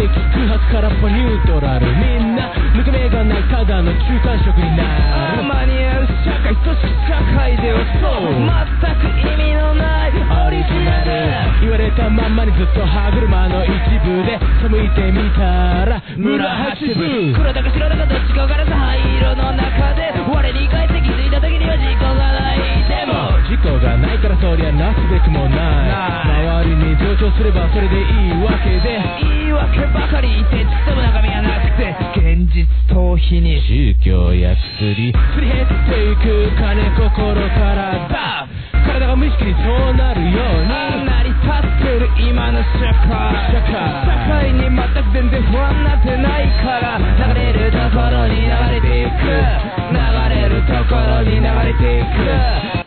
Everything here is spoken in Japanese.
的空白空っぽニュートラル、みんな抜け目がないただの中間色になる。 マニュアル社会、組織社会ではそう全く意味のないオリジナル、 言われたまんまにずっと歯車の一部で背いてみたら村八分、 黒だか白だかどっちか分からず灰色の中で我に返って気づいた時には事故がない。でも事故がないからそりゃなすべくもない周りに同調すればそれでいいわけで、 言い訳ばかり言ってちっとも中身がなくて現実逃避に宗教や薬すり減っていく金心からだ、体が無意識にそうなるように成り立ってる今の社会に全く全然不安になってないから、流れるところに流れていく、流れるところに流れていく。